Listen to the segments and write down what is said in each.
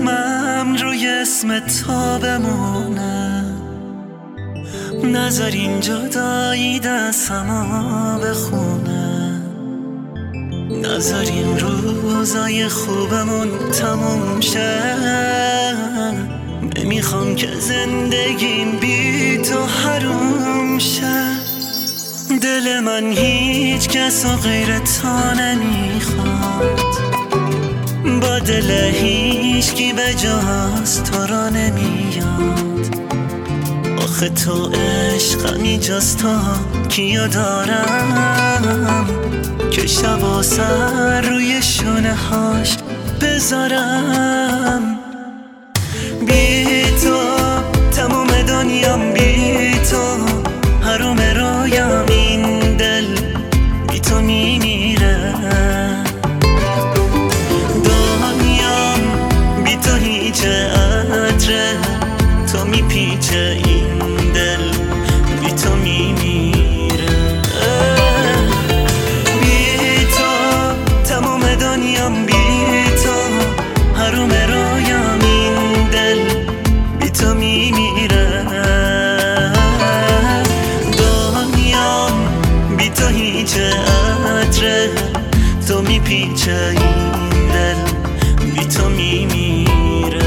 اسمم روی اسم تو بمونه، نذارین جدایی دستمو بخونه، نذارین روزای خوبمون تموم شه. نمیخوام که زندگیم بی تو حروم شه. دل من هیچ کس و غیر تو نمیخواد، با دل هیچکی به جز تو را نمیاد. آخه تو عشقمی جز تو کیو دارم که شب و سر روی شونه هاش بذارم. بی تو تموم دنیام، بی تو حروم رویام، این دل بی تو میمیره. دنیام بی تو هیچ عطره، تو میپیچه این دل بی تو میمیره. بی تو تموم دنیام، بی تو حروم رویام، این دل بی تو میمیره. دنیام بی تو هیچ عطره، تو میپیچه این دل بی تو میمیره.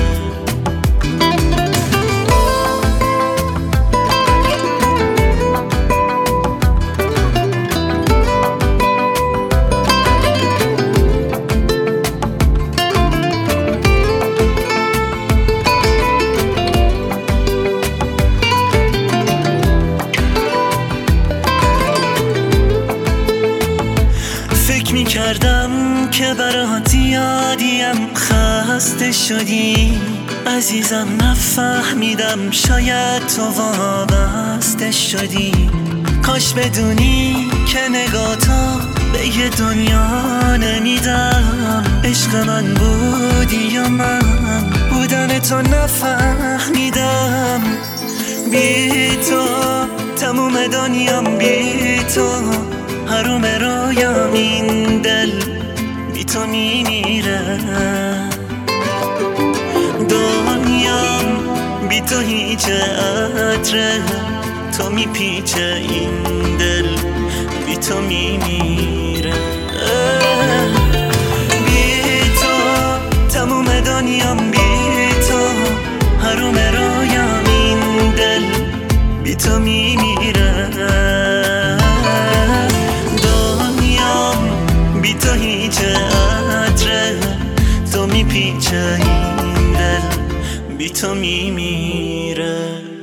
فکر میکردم که برات یادیم، خسته شدی عزیزم، نفهمیدم شاید تو وابسته شدی. کاش بدونی که نگاهتو به یه دنیا نمیدم. عشق من بودی یا من بودن تو نفهمیدم. بی تو تموم دنیام، بی تو حروم رویام، این دل بی تو میمیره. دنیام بی تو هیچ عطره، تو میپیچه این دل بی تو میمیره. بی تو تموم دنیام، بی تو حروم رویام، این دل بی تو میمیره. بی تو هیچ عطره، تو میپیچه این دل بی تو میمیره.